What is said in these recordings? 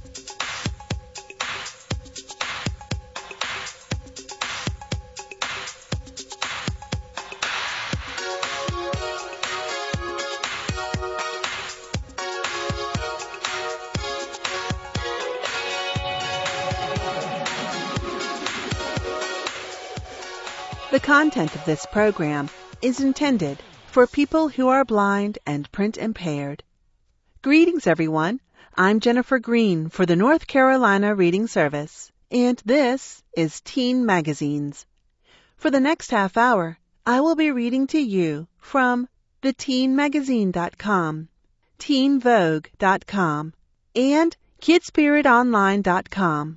The content of this program is intended for people who are blind and print impaired. Greetings, everyone. I'm Jennifer Green for the North Carolina Reading Service, and this is Teen Magazines. For the next half hour, I will be reading to you from theteenmagazine.com, teenvogue.com, and kidspiritonline.com.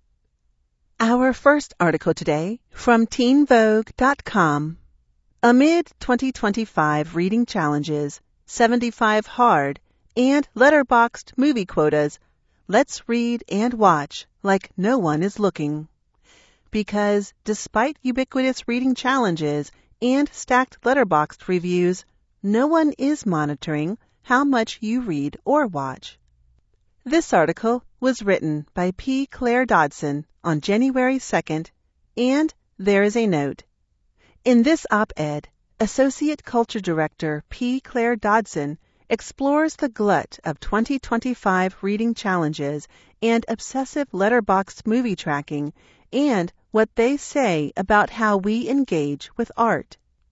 Our first article today from teenvogue.com. Amid 2025 reading challenges, 75 hard, and letterboxed movie quotas, let's read and watch like no one is looking. Because despite ubiquitous reading challenges and stacked letterboxed reviews, no one is monitoring how much you read or watch. This article was written by P. Claire Dodson on January 2nd, and there is a note. In this op-ed, Associate Culture Director P. Claire Dodson explores the glut of 2025 reading challenges and obsessive letterboxed movie tracking and what they say about how we engage with art.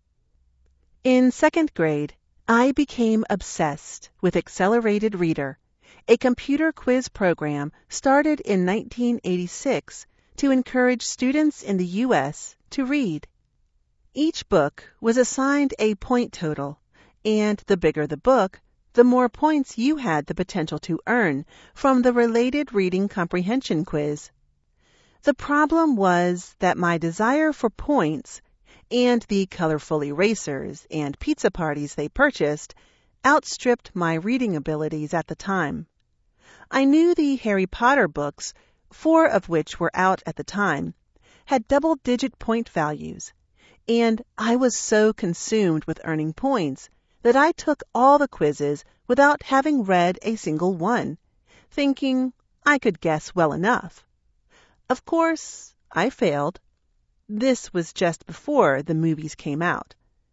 In second grade, I became obsessed with Accelerated Reader, a computer quiz program started in 1986 to encourage students in the U.S. to read. Each book was assigned a point total, and the bigger the book, the more points you had the potential to earn from the related reading comprehension quiz. The problem was that my desire for points and the colorful erasers and pizza parties they purchased outstripped my reading abilities at the time. I knew the Harry Potter books, 4 of which were out at the time, had double-digit point values, and I was so consumed with earning points that I took all the quizzes without having read a single one, thinking I could guess well enough. Of course, I failed. This was just before the movies came out.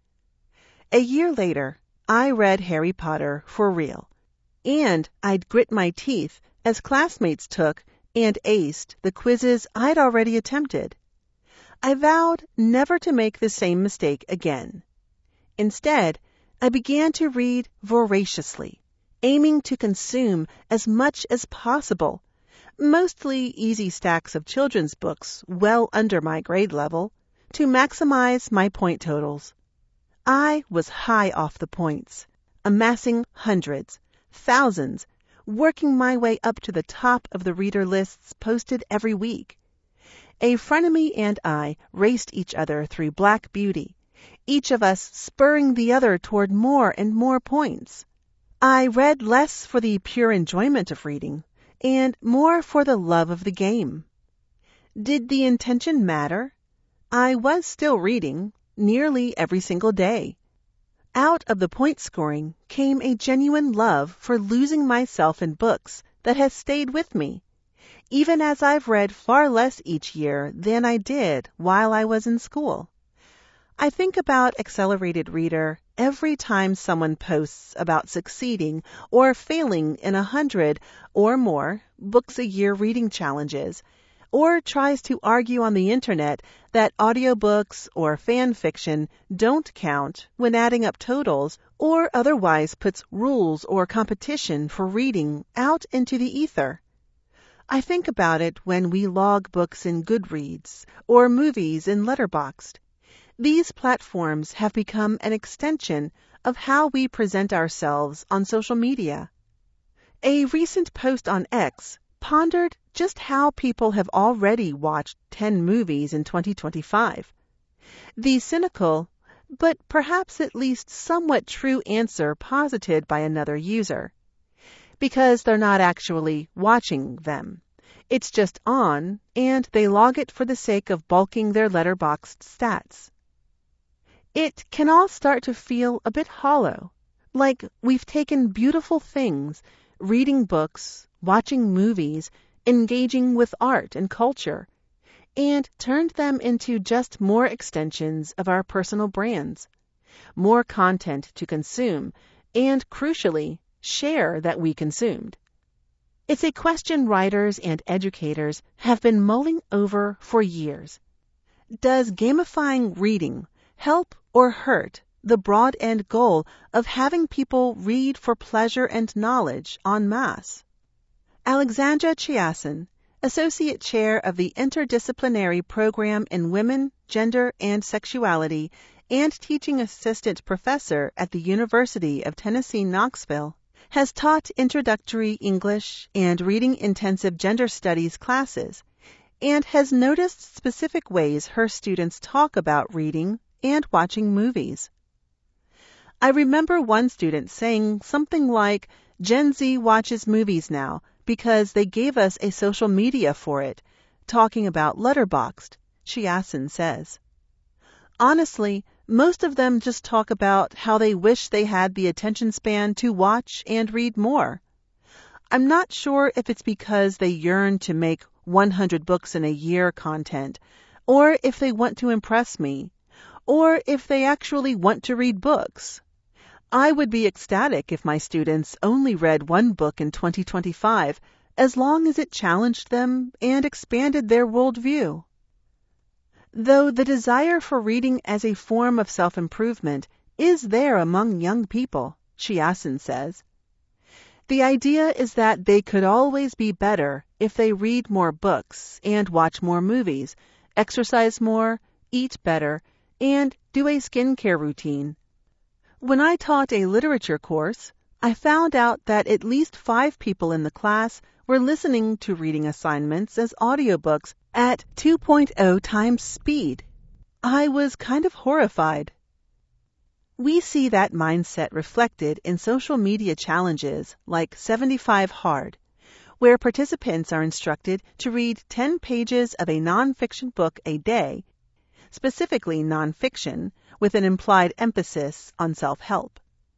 A year later, I read Harry Potter for real, and I'd grit my teeth as classmates took and aced the quizzes I'd already attempted. I vowed never to make the same mistake again. Instead, I began to read voraciously, aiming to consume as much as possible, mostly easy stacks of children's books well under my grade level, to maximize my point totals. I was high off the points, amassing hundreds, thousands, working my way up to the top of the reader lists posted every week. A frenemy and I raced each other through Black Beauty, each of us spurring the other toward more and more points. I read less for the pure enjoyment of reading, and more for the love of the game. Did the intention matter? I was still reading, nearly every single day. Out of the point scoring came a genuine love for losing myself in books that has stayed with me, even as I've read far less each year than I did while I was in school. I think about Accelerated Reader every time someone posts about succeeding or failing in 100 or more books a year reading challenges, or tries to argue on the internet that audiobooks or fan fiction don't count when adding up totals, or otherwise puts rules or competition for reading out into the ether. I think about it when we log books in Goodreads or movies in Letterboxd. These platforms have become an extension of how we present ourselves on social media. A recent post on X pondered just how people have already watched 10 movies in 2025. The cynical, but perhaps at least somewhat true answer posited by another user. Because they're not actually watching them. It's just on, and they log it for the sake of bulking their Letterboxd stats. It can all start to feel a bit hollow, like we've taken beautiful things, reading books, watching movies, engaging with art and culture, and turned them into just more extensions of our personal brands, more content to consume, and crucially, share that we consumed. It's a question writers and educators have been mulling over for years. Does gamifying reading help or hurt the broad end goal of having people read for pleasure and knowledge en masse? Alexandra Chiasson, Associate Chair of the Interdisciplinary Program in Women, Gender, and Sexuality, and Teaching Assistant Professor at the University of Tennessee, Knoxville, has taught introductory English and reading-intensive gender studies classes, and has noticed specific ways her students talk about reading and watching movies. I remember one student saying something like, "Gen Z watches movies now because they gave us a social media for it," talking about Letterboxd, Chiasson says. Honestly, most of them just talk about how they wish they had the attention span to watch and read more. I'm not sure if it's because they yearn to make 100 books in a year content, or if they want to impress me, or if they actually want to read books. I would be ecstatic if my students only read one book in 2025, as long as it challenged them and expanded their worldview. Though the desire for reading as a form of self-improvement is there among young people, Chiasson says, the idea is that they could always be better if they read more books and watch more movies, exercise more, eat better, and do a skincare routine. When I taught a literature course, I found out that at least 5 people in the class were listening to reading assignments as audiobooks at 2.0 times speed. I was kind of horrified. We see that mindset reflected in social media challenges like 75 Hard, where participants are instructed to read 10 pages of a nonfiction book a day, specifically nonfiction, with an implied emphasis on self-help.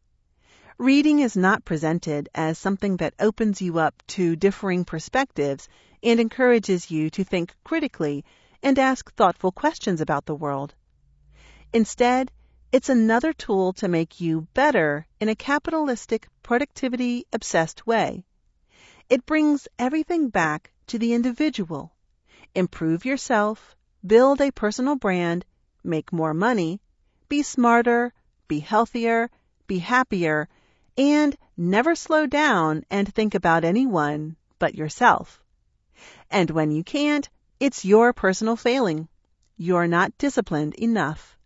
Reading is not presented as something that opens you up to differing perspectives and encourages you to think critically and ask thoughtful questions about the world. Instead, it's another tool to make you better in a capitalistic, productivity-obsessed way. It brings everything back to the individual. Improve yourself, build a personal brand, make more money, be smarter, be healthier, be happier, and never slow down and think about anyone but yourself. And when you can't, it's your personal failing. You're not disciplined enough.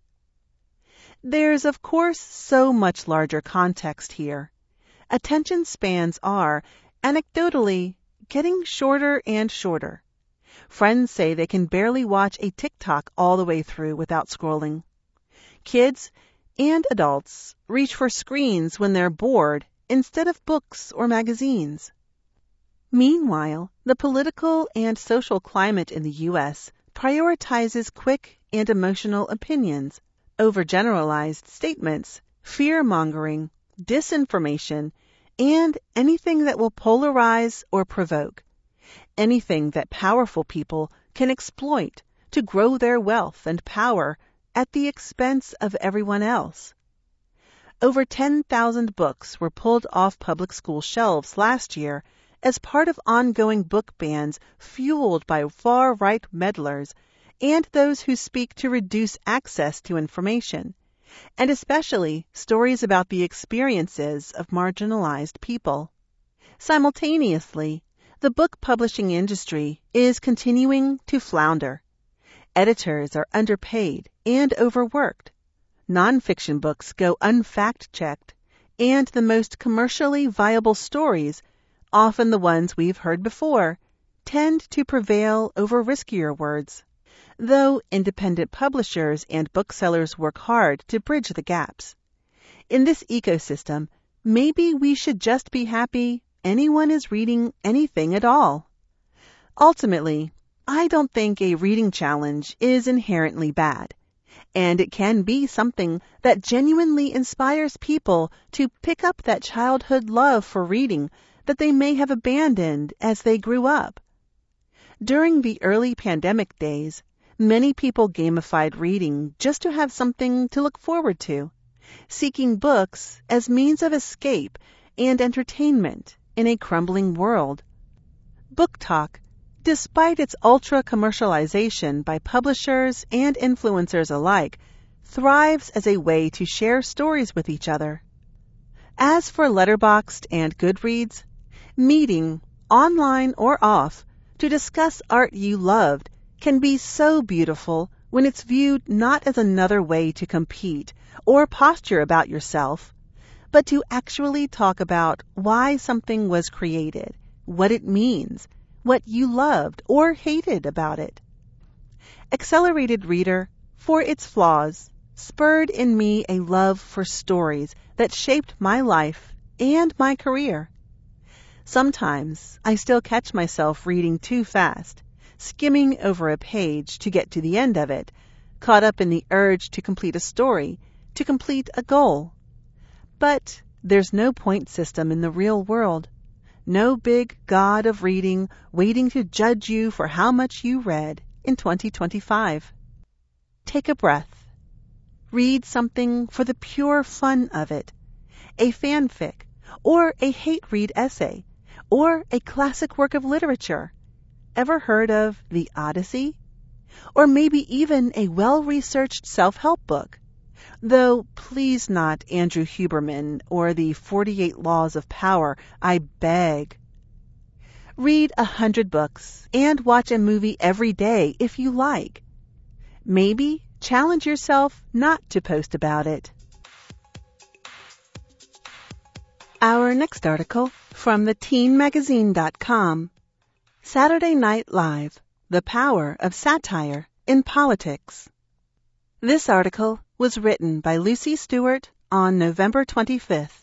There's, of course, so much larger context here. Attention spans are, anecdotally, getting shorter and shorter. Friends say they can barely watch a TikTok all the way through without scrolling. Kids and adults reach for screens when they're bored instead of books or magazines. Meanwhile, the political and social climate in the U.S. prioritizes quick and emotional opinions, overgeneralized statements, fear-mongering, disinformation, and anything that will polarize or provoke. Anything that powerful people can exploit to grow their wealth and power at the expense of everyone else. Over 10,000 books were pulled off public school shelves last year as part of ongoing book bans fueled by far-right meddlers and those who speak to reduce access to information, and especially stories about the experiences of marginalized people. Simultaneously, the book publishing industry is continuing to flounder. Editors are underpaid and overworked. Nonfiction books go unfact-checked, and the most commercially viable stories, often the ones we've heard before, tend to prevail over riskier words, though independent publishers and booksellers work hard to bridge the gaps. In this ecosystem, maybe we should just be happy anyone is reading anything at all. Ultimately, I don't think a reading challenge is inherently bad, and it can be something that genuinely inspires people to pick up that childhood love for reading that they may have abandoned as they grew up. During the early pandemic days, many people gamified reading just to have something to look forward to, seeking books as means of escape and entertainment in a crumbling world. Book Talk, despite its ultra-commercialization by publishers and influencers alike, thrives as a way to share stories with each other. As for Letterboxd and Goodreads, meeting, online or off, to discuss art you loved can be so beautiful when it's viewed not as another way to compete or posture about yourself, but to actually talk about why something was created, what it means, what you loved or hated about it. Accelerated Reader, for its flaws, spurred in me a love for stories that shaped my life and my career. Sometimes I still catch myself reading too fast, skimming over a page to get to the end of it, caught up in the urge to complete a story, to complete a goal. But there's no point system in the real world. No big god of reading waiting to judge you for how much you read in 2025. Take a breath. Read something for the pure fun of it. A fanfic, or a hate-read essay, or a classic work of literature. Ever heard of The Odyssey? Or maybe even a well-researched self-help book. Though please not Andrew Huberman or the 48 Laws of Power, I beg. Read 100 books and watch a movie every day if you like. Maybe challenge yourself not to post about it. Our next article from theteenmagazine.com. Saturday Night Live, The Power of Satire in Politics. This article was written by Lucy Stewart on November 25th.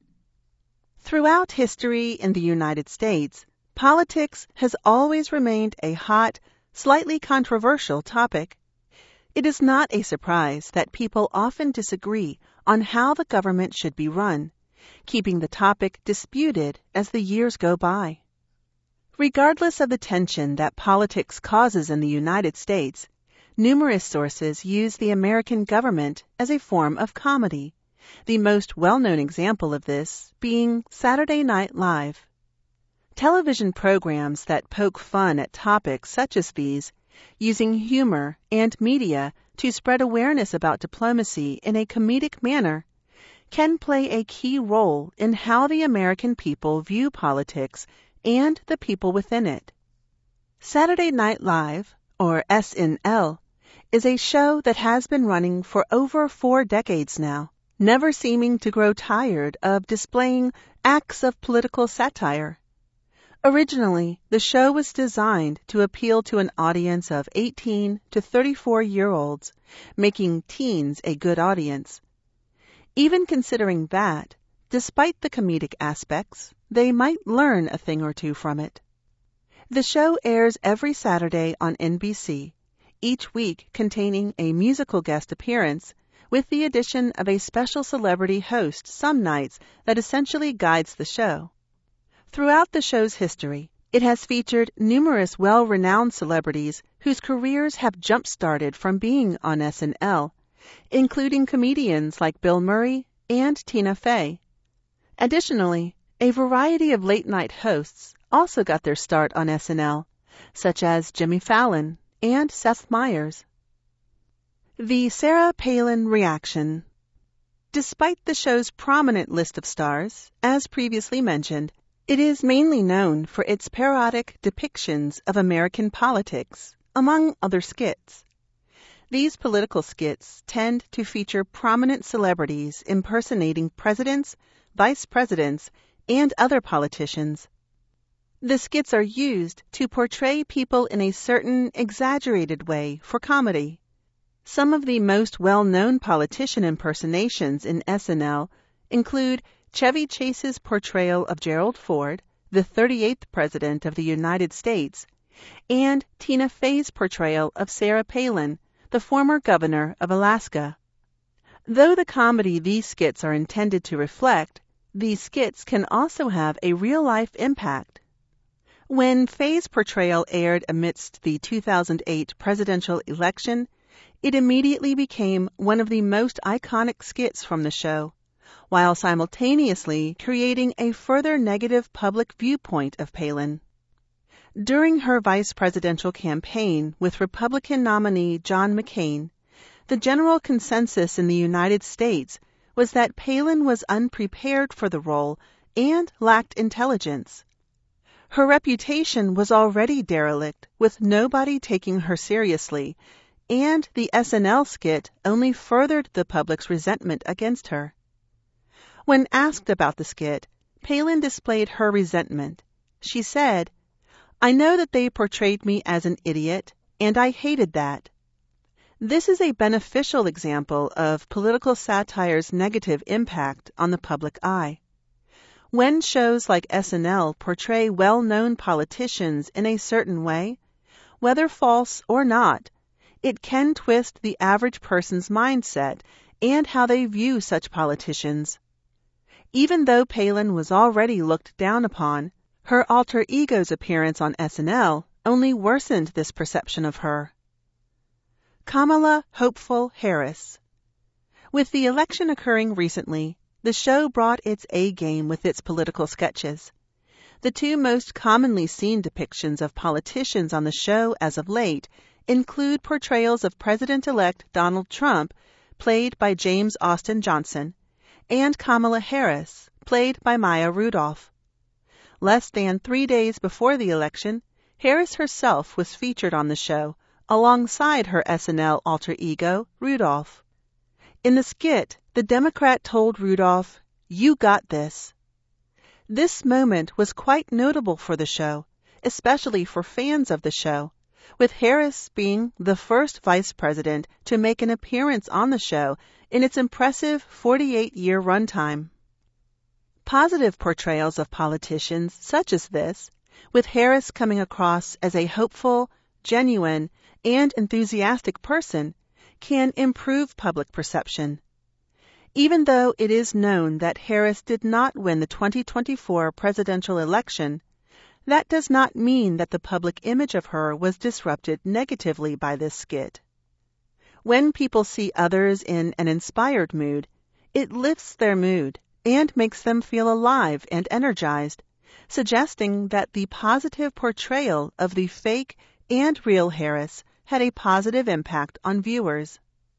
Throughout history in the United States, politics has always remained a hot, slightly controversial topic. It is not a surprise that people often disagree on how the government should be run, keeping the topic disputed as the years go by. Regardless of the tension that politics causes in the United States, numerous sources use the American government as a form of comedy, the most well-known example of this being Saturday Night Live. Television programs that poke fun at topics such as these, using humor and media to spread awareness about diplomacy in a comedic manner, can play a key role in how the American people view politics and the people within it. Saturday Night Live, or SNL, is a show that has been running for over 4 decades now, never seeming to grow tired of displaying acts of political satire. Originally, the show was designed to appeal to an audience of 18 to 34-year-olds, making teens a good audience. Even considering that, despite the comedic aspects, they might learn a thing or two from it. The show airs every Saturday on NBC, each week containing a musical guest appearance, with the addition of a special celebrity host some nights that essentially guides the show. Throughout the show's history, it has featured numerous well-renowned celebrities whose careers have jump-started from being on SNL, including comedians like Bill Murray and Tina Fey. Additionally, a variety of late-night hosts also got their start on SNL, such as Jimmy Fallon and Seth Meyers. The Sarah Palin Reaction. Despite the show's prominent list of stars, as previously mentioned, it is mainly known for its parodic depictions of American politics, among other skits. These political skits tend to feature prominent celebrities impersonating presidents, vice presidents, and other politicians. The skits are used to portray people in a certain exaggerated way for comedy. Some of the most well-known politician impersonations in SNL include Chevy Chase's portrayal of Gerald Ford, the 38th President of the United States, and Tina Fey's portrayal of Sarah Palin, the former governor of Alaska. Though the comedy these skits are intended to reflect, These skits can also have a real-life impact. When Faye's portrayal aired amidst the 2008 presidential election, it immediately became one of the most iconic skits from the show, while simultaneously creating a further negative public viewpoint of Palin. During her vice presidential campaign with Republican nominee John McCain, the general consensus in the United States was that Palin was unprepared for the role and lacked intelligence. Her reputation was already derelict, with nobody taking her seriously, and the SNL skit only furthered the public's resentment against her. When asked about the skit, Palin displayed her resentment. She said, "I know that they portrayed me as an idiot, and I hated that." This is a beneficial example of political satire's negative impact on the public eye. When shows like SNL portray well-known politicians in a certain way, whether false or not, it can twist the average person's mindset and how they view such politicians. Even though Palin was already looked down upon, her alter ego's appearance on SNL only worsened this perception of her. Kamala Hopeful Harris. With the election occurring recently, the show brought its A-game with its political sketches. The two most commonly seen depictions of politicians on the show as of late include portrayals of President-elect Donald Trump, played by James Austin Johnson, and Kamala Harris, played by Maya Rudolph. Less than 3 days before the election, Harris herself was featured on the show, alongside her SNL alter ego, Rudolph. In the skit, the Democrat told Rudolph, "You got this." This moment was quite notable for the show, especially for fans of the show, with Harris being the first vice president to make an appearance on the show in its impressive 48-year runtime. Positive portrayals of politicians such as this, with Harris coming across as a hopeful, genuine, and enthusiastic person, can improve public perception. Even though it is known that Harris did not win the 2024 presidential election, that does not mean that the public image of her was disrupted negatively by this skit. When people see others in an inspired mood, it lifts their mood and makes them feel alive and energized, suggesting that the positive portrayal of the fake and real Harris had a positive impact on viewers.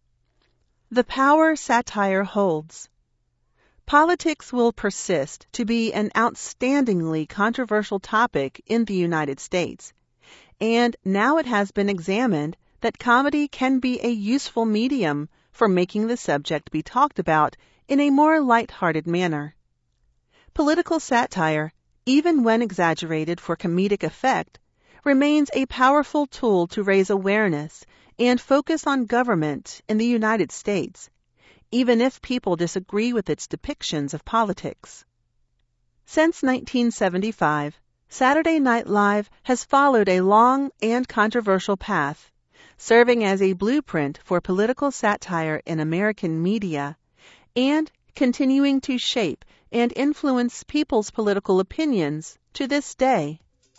The power satire holds. Politics will persist to be an outstandingly controversial topic in the United States, and now it has been examined that comedy can be a useful medium for making the subject be talked about in a more light-hearted manner. Political satire, even when exaggerated for comedic effect, remains a powerful tool to raise awareness and focus on government in the United States, even if people disagree with its depictions of politics. Since 1975, Saturday Night Live has followed a long and controversial path, serving as a blueprint for political satire in American media, and continuing to shape and influence people's political opinions to this day.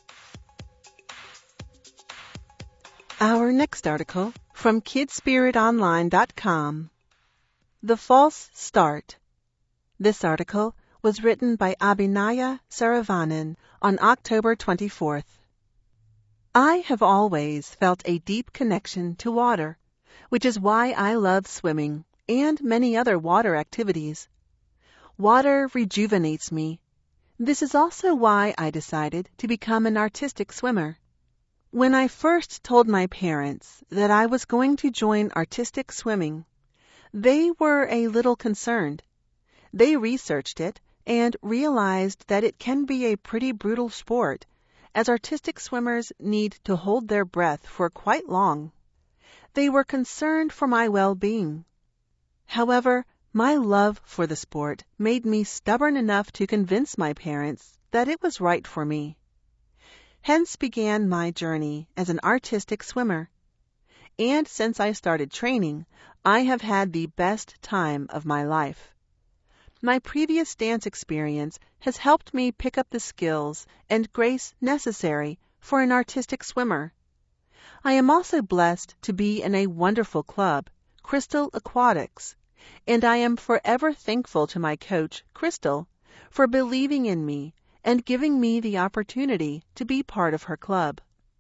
Our next article from KidSpiritOnline.com. The False Start. This article was written by Abhinaya Saravanan on October 24th. I have always felt a deep connection to water, which is why I love swimming and many other water activities. Water rejuvenates me. This is also why I decided to become an artistic swimmer. When I first told my parents that I was going to join artistic swimming, they were a little concerned. They researched it and realized that it can be a pretty brutal sport, as artistic swimmers need to hold their breath for quite long. They were concerned for my well-being. However, my love for the sport made me stubborn enough to convince my parents that it was right for me. Hence began my journey as an artistic swimmer. And since I started training, I have had the best time of my life. My previous dance experience has helped me pick up the skills and grace necessary for an artistic swimmer. I am also blessed to be in a wonderful club, Crystal Aquatics, and I am forever thankful to my coach, Crystal, for believing in me and giving me the opportunity to be part of her club.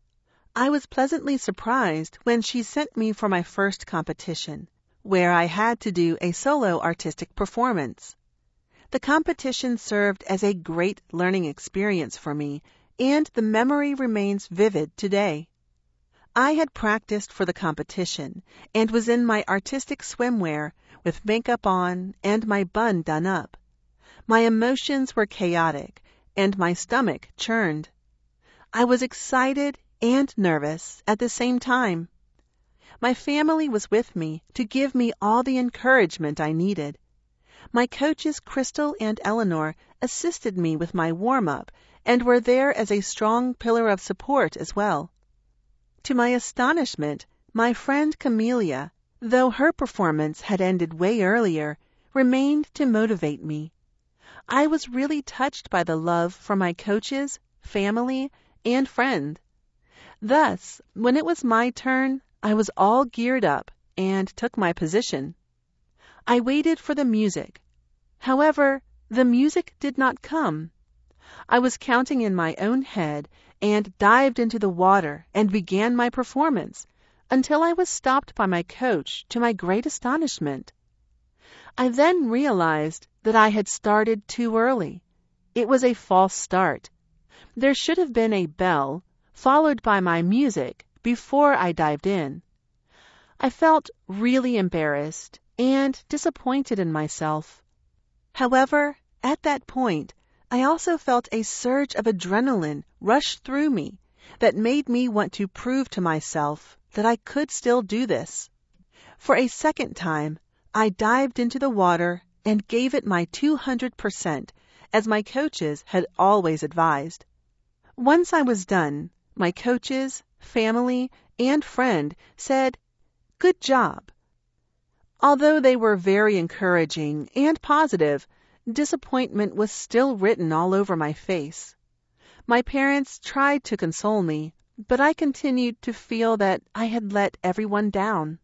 I was pleasantly surprised when she sent me for my first competition, where I had to do a solo artistic performance. The competition served as a great learning experience for me, and the memory remains vivid today. I had practiced for the competition and was in my artistic swimwear with makeup on and my bun done up. My emotions were chaotic and my stomach churned. I was excited and nervous at the same time. My family was with me to give me all the encouragement I needed. My coaches Crystal and Eleanor assisted me with my warm-up and were there as a strong pillar of support as well. To my astonishment, my friend Camelia, though her performance had ended way earlier, remained to motivate me. I was really touched by the love from my coaches, family, and friend. Thus, when it was my turn, I was all geared up and took my position. I waited for the music. However, the music did not come. I was counting in my own head and dived into the water and began my performance until I was stopped by my coach to my great astonishment. I then realized that I had started too early. It was a false start. There should have been a bell followed by my music before I dived in. I felt really embarrassed and disappointed in myself. However, at that point, I also felt a surge of adrenaline rush through me that made me want to prove to myself that I could still do this. For a second time, I dived into the water and gave it my 200%, as my coaches had always advised. Once I was done, my coaches, family, and friend said, "Good job." Although they were very encouraging and positive, disappointment was still written all over my face. My parents tried to console me, but I continued to feel that I had let everyone down.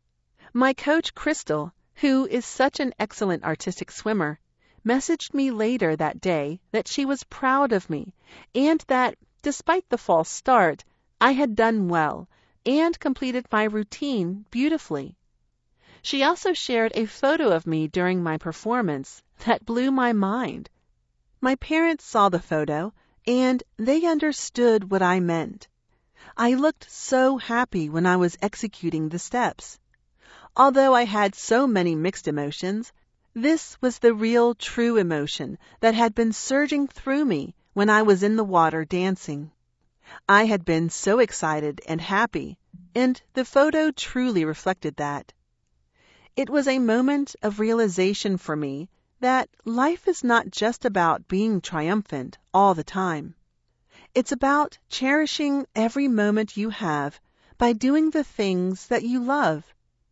My coach, Crystal, who is such an excellent artistic swimmer, messaged me later that day that she was proud of me and that, despite the false start, I had done well and completed my routine beautifully. She also shared a photo of me during my performance that blew my mind. My parents saw the photo, and they understood what I meant. I looked so happy when I was executing the steps. Although I had so many mixed emotions, this was the real true emotion that had been surging through me when I was in the water dancing. I had been so excited and happy, and the photo truly reflected that. It was a moment of realization for me that life is not just about being triumphant all the time. It's about cherishing every moment you have by doing the things that you love.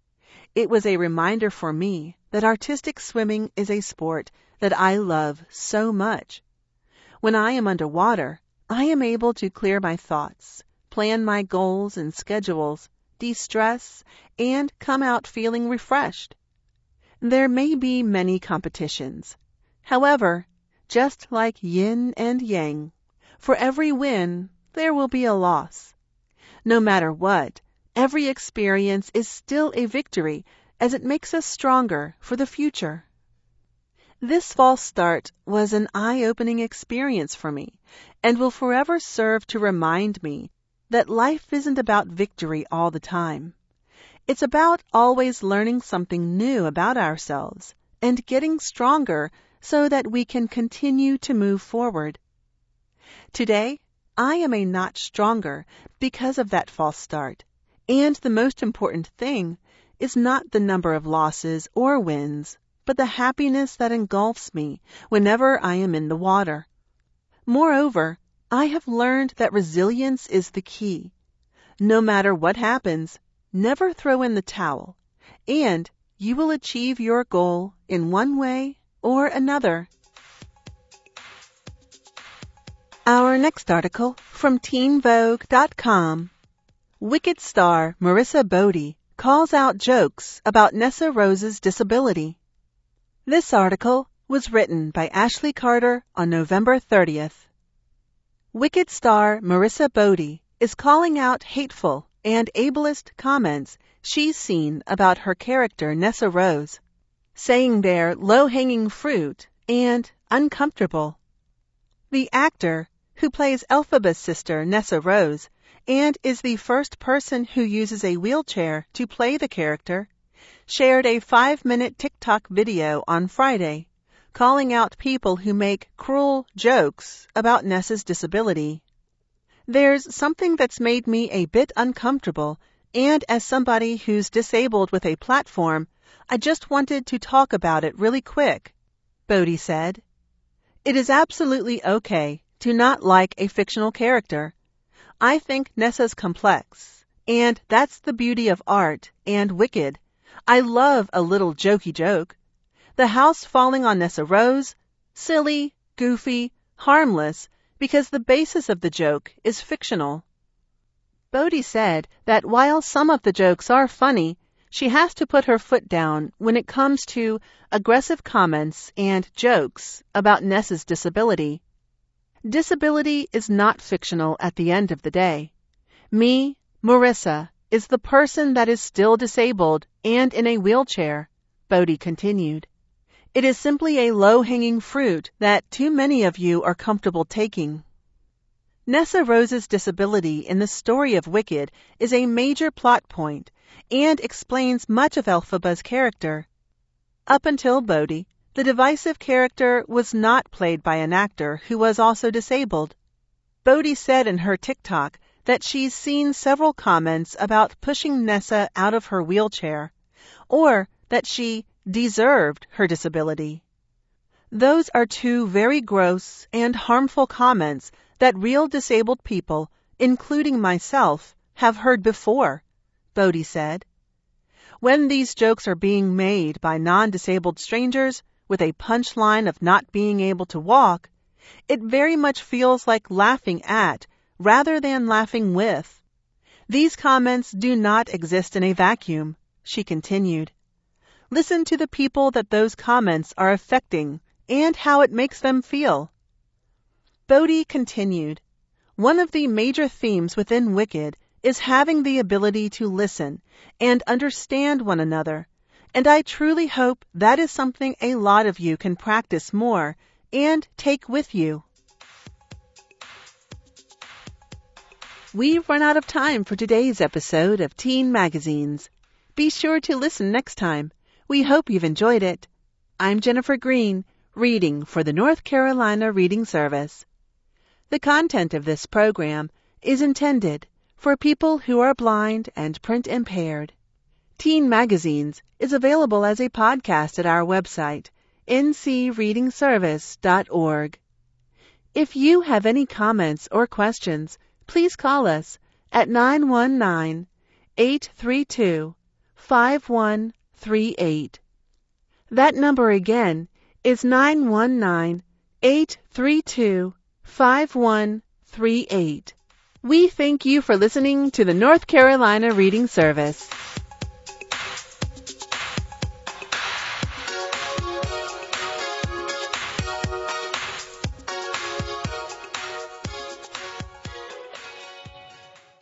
It was a reminder for me that artistic swimming is a sport that I love so much. When I am underwater, I am able to clear my thoughts, plan my goals and schedules, de-stress, and come out feeling refreshed. There may be many competitions. However, just like yin and yang, for every win, there will be a loss. No matter what, every experience is still a victory as it makes us stronger for the future. This false start was an eye-opening experience for me and will forever serve to remind me that life isn't about victory all the time. It's about always learning something new about ourselves and getting stronger so that we can continue to move forward. Today, I am a notch stronger because of that false start, and the most important thing is not the number of losses or wins, but the happiness that engulfs me whenever I am in the water. Moreover, I have learned that resilience is the key. No matter what happens, never throw in the towel, and you will achieve your goal in one way or another. Our next article from TeenVogue.com. Wicked star Marissa Bodie calls out jokes about Nessa Rose's disability. This article was written by Ashley Carter on November 30th. Wicked star Marissa Bodie is calling out hateful and ableist comments she's seen about her character Nessa Rose, saying they're low-hanging fruit and uncomfortable. The actor, who plays Elphaba's sister Nessa Rose and is the first person who uses a wheelchair to play the character, shared a 5-minute TikTok video on Friday, calling out people who make cruel jokes about Nessa's disability. There's something that's made me a bit uncomfortable, and as somebody who's disabled with a platform, I just wanted to talk about it really quick, Bodie said. It is absolutely okay to not like a fictional character. I think Nessa's complex, and that's the beauty of art and Wicked. I love a little jokey joke. The house falling on Nessa Rose, silly, goofy, harmless, because the basis of the joke is fictional. Bodie said that while some of the jokes are funny, she has to put her foot down when it comes to aggressive comments and jokes about Nessa's disability. Disability is not fictional at the end of the day. Me, Marissa, is the person that is still disabled and in a wheelchair, Bodie continued. It is simply a low-hanging fruit that too many of you are comfortable taking. Nessa Rose's disability in the story of Wicked is a major plot point and explains much of Elphaba's character. Up until Bodie, the divisive character was not played by an actor who was also disabled. Bodie said in her TikTok that she's seen several comments about pushing Nessa out of her wheelchair, or that she deserved her disability. Those are two very gross and harmful comments that real disabled people, including myself, have heard before, Bodie said. When these jokes are being made by non-disabled strangers with a punchline of not being able to walk, it very much feels like laughing at rather than laughing with. These comments do not exist in a vacuum, she continued. Listen to the people that those comments are affecting and how it makes them feel. Bodie continued, one of the major themes within Wicked is having the ability to listen and understand one another, and I truly hope that is something a lot of you can practice more and take with you. We've run out of time for today's episode of Teen Magazines. Be sure to listen next time. We hope you've enjoyed it. I'm Jennifer Green, reading for the North Carolina Reading Service. The content of this program is intended for people who are blind and print impaired. Teen Magazines is available as a podcast at our website, ncreadingservice.org. If you have any comments or questions, please call us at 919-832-5138. That number again is 919-832-5138. We thank you for listening to the North Carolina Reading Service.